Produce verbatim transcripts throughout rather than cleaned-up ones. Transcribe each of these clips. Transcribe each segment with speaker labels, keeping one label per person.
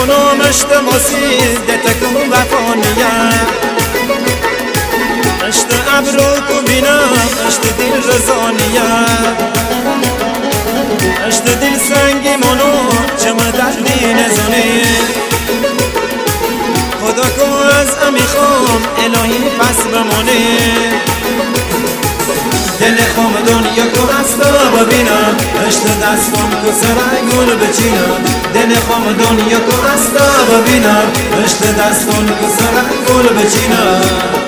Speaker 1: نمونو مشت ماسی دتکو وفانیه مشت ابرو کو بینم مشت دل رزانیه مشت دل سنگی منو چم دردی نزانه خدا کو از امی خوام الهی پس بمانه دل خوام دنیا کو استا ببینم مشت دستم کو سر گل بچینم دل خوام دنیا کو استا ببینم مشت دستم کو سر گل بچینم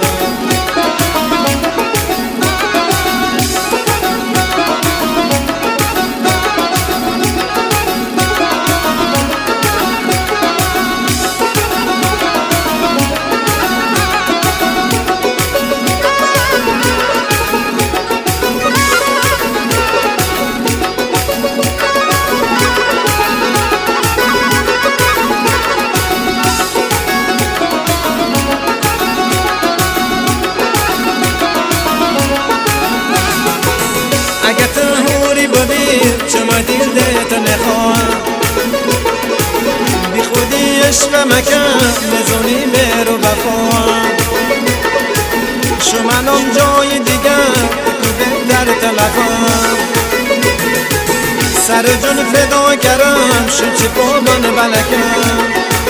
Speaker 1: چما دل دهت نخواهم بی خودی عشق مکن نزونی مهر و وفاهم شمنم جای دیگر تو بهتر تلفم سر جون فدا کردم شد چه بابان بلکم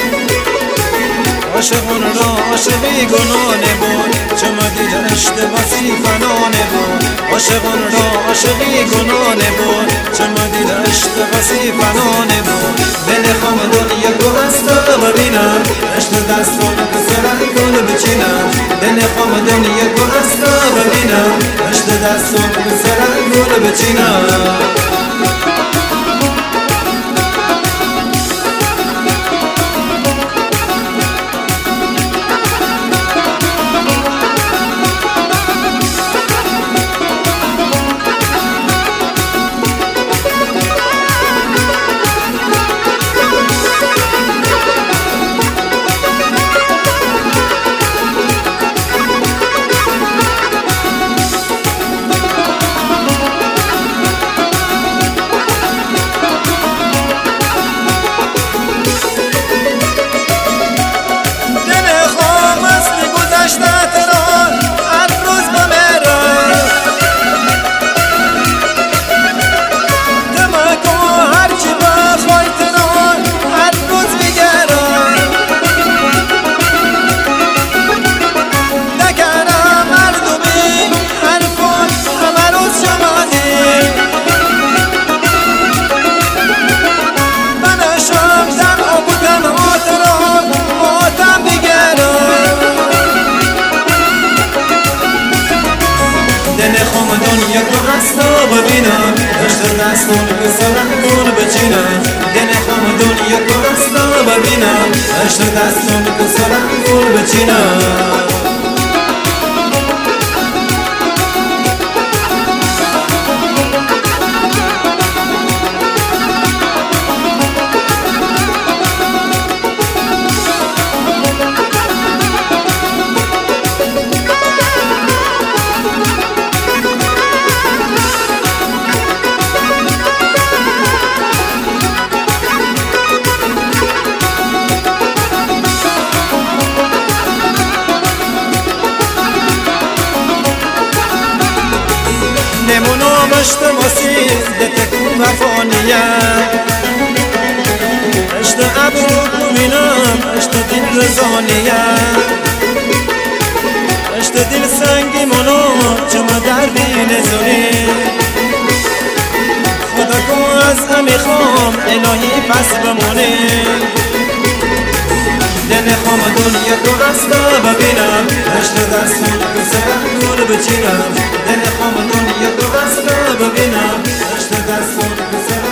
Speaker 1: عاشقون را عاشقی گناه بود چما دل اشتباسی فنانه بود عاشقون را عاشقی گناه بود چما دل اشتباسی فنانه بود دل خوام دنیا کو استا ببینم عشق دستان کو سر گل بچینم دل خوام دنیا کو استا ببینم عشق دستان کو سر گل بچینم دنیا کو استا ببینم عشق دستون کو سر گل بچینم دل خوام دنیا کو استا ببینم عشق دستون کو سر گل بچینم نمونو مشت ماسی دتکو وفانیه عشق ابرو کو بینم عشق دل رزانیه عشق دل سنگی منو چما دردی نزونی خدا کو از امی خوام الهی پس بمونه دل خوام دنیا کو استا ببینم عشق دستون کو سر گل بچینم دل خوام دنیا کو استا ببینم عشق دستون کو سر